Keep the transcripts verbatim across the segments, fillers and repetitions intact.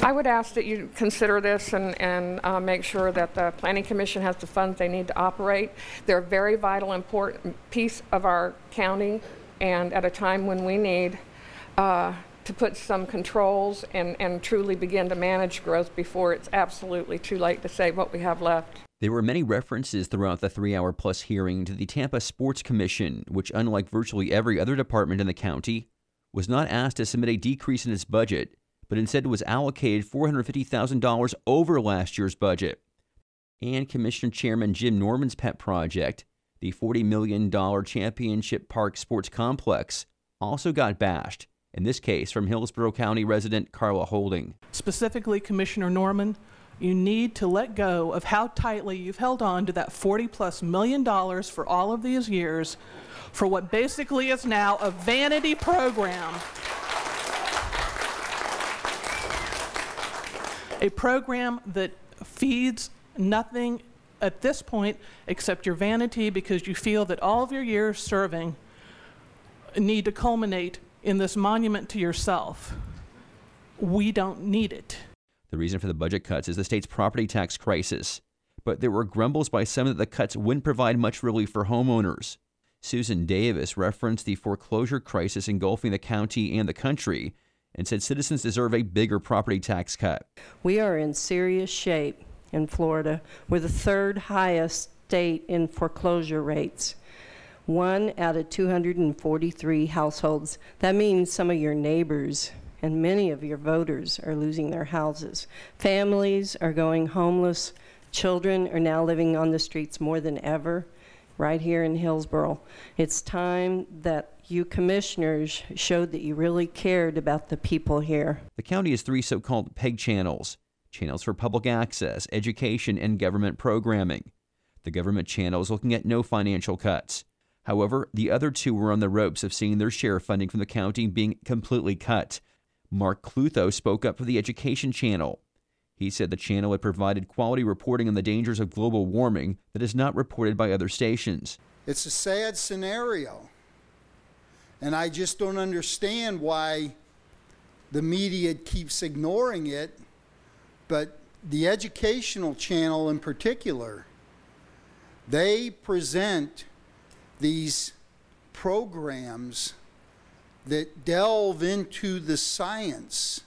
I would ask that you consider this and, and uh, make sure that the Planning Commission has the funds they need to operate. They're a very vital, important piece of our county, and at a time when we need uh, to put some controls and, and truly begin to manage growth before it's absolutely too late to save what we have left. There were many references throughout the three-hour-plus hearing to the Tampa Sports Commission, which, unlike virtually every other department in the county, was not asked to submit a decrease in its budget, but instead was allocated four hundred fifty thousand dollars over last year's budget. And Commissioner Chairman Jim Norman's pet project, the forty million dollars Championship Park Sports Complex, also got bashed, in this case from Hillsborough County resident Carla Holding. Specifically, Commissioner Norman, you need to let go of how tightly you've held on to that forty plus million dollars for all of these years for what basically is now a vanity program. A program that feeds nothing at this point except your vanity, because you feel that all of your years serving need to culminate in this monument to yourself. We don't need it. The reason for the budget cuts is the state's property tax crisis, but there were grumbles by some that the cuts wouldn't provide much relief for homeowners. Susan Davis referenced the foreclosure crisis engulfing the county and the country and said citizens deserve a bigger property tax cut. We are in serious shape in Florida. We're the third highest state in foreclosure rates. One out of two hundred forty-three households. That means some of your neighbors and many of your voters are losing their houses. Families are going homeless. Children are now living on the streets more than ever right here in Hillsborough. It's time that you commissioners showed that you really cared about the people here. The county has three so-called PEG channels, channels for public access, education, and government programming. The government channel is looking at no financial cuts. However, the other two were on the ropes of seeing their share of funding from the county being completely cut. Mark Clutho spoke up for the education channel. He said the channel had provided quality reporting on the dangers of global warming that is not reported by other stations. It's a sad scenario. And I just don't understand why the media keeps ignoring it. But the educational channel in particular, they present these programs that delve into the science,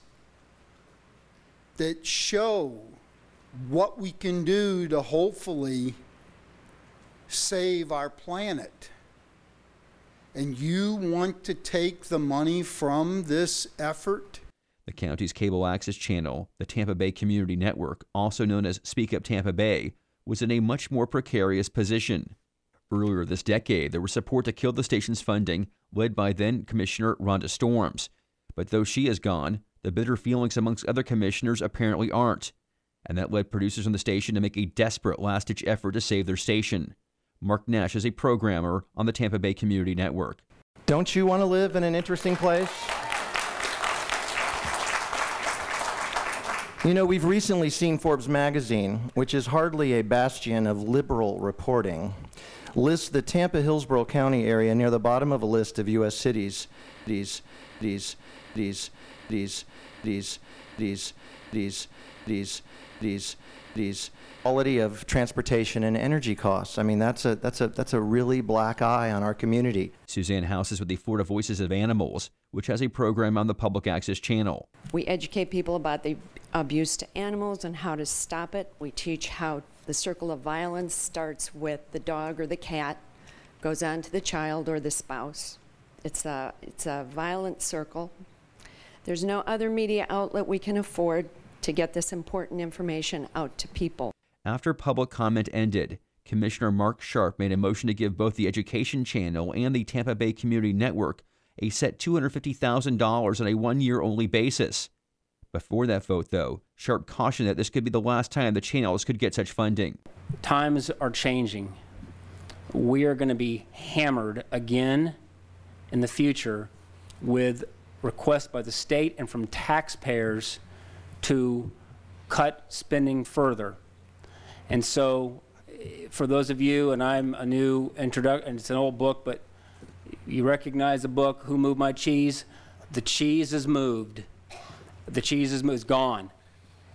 that show what we can do to hopefully save our planet. And you want to take the money from this effort? The county's cable access channel, the Tampa Bay Community Network, also known as Speak Up Tampa Bay, was in a much more precarious position. Earlier this decade, there was support to kill the station's funding, led by then-Commissioner Rhonda Storms. But though she is gone, the bitter feelings amongst other commissioners apparently aren't. And that led producers on the station to make a desperate last-ditch effort to save their station. Mark Nash is a programmer on the Tampa Bay Community Network. Don't you want to live in an interesting place? You know, we've recently seen Forbes magazine, which is hardly a bastion of liberal reporting, list the Tampa-Hillsborough County area near the bottom of a list of U S cities. These, these, these, these, these, these, these, these, these, these, quality of transportation and energy costs. I mean, that's a that's a that's a really black eye on our community. Suzanne House is with the Florida Voices of Animals, which has a program on the public access channel. We educate people about the abuse to animals and how to stop it. We teach how the circle of violence starts with the dog or the cat, goes on to the child or the spouse. It's a it's a violent circle. There's no other media outlet we can afford to get this important information out to people. After public comment ended, Commissioner Mark Sharp made a motion to give both the Education Channel and the Tampa Bay Community Network a set two hundred fifty thousand dollars on a one-year-only basis. Before that vote, though, Sharp cautioned that this could be the last time the channels could get such funding. Times are changing. We are going to be hammered again in the future with requests by the state and from taxpayers to cut spending further. And so for those of you, and I'm a new introduction, and it's an old book, but you recognize the book, Who Moved My Cheese? The cheese is moved. The cheese is, is gone.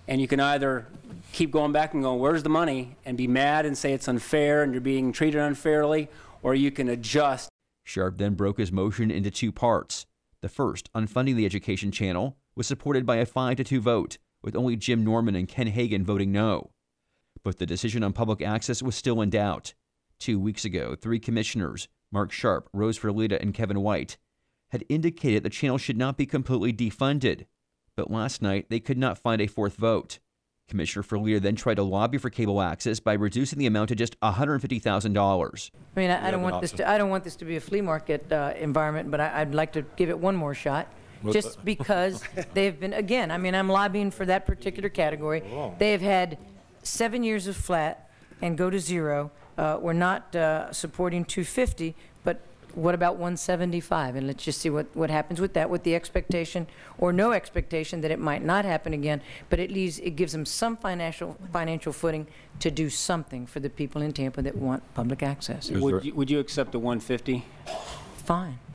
And you can either keep going back and going, where's the money, and be mad and say it's unfair and you're being treated unfairly, or you can adjust. Sharp then broke his motion into two parts. The first, on funding the education channel, was supported by a five to two vote, with only Jim Norman and Ken Hagan voting no. But the decision on public access was still in doubt. Two weeks ago, three commissioners, Mark Sharp, Rose Ferlita, and Kevin White, had indicated the channel should not be completely defunded. But last night, they could not find a fourth vote. Commissioner Ferlita then tried to lobby for cable access by reducing the amount to just one hundred fifty thousand dollars. I mean, I, I don't want this to, I don't want this to be a flea market uh, environment, but I, I'd like to give it one more shot. Just because they've been, again, I mean, I'm lobbying for that particular category. They have had seven years of flat and go to zero. Uh, we're not uh, supporting two fifty, but what about one seventy-five? And let's just see what, what happens with that, with the expectation or no expectation that it might not happen again. But it leaves, it gives them some financial financial footing to do something for the people in Tampa that want public access. Would you, would you accept the one fifty? Fine.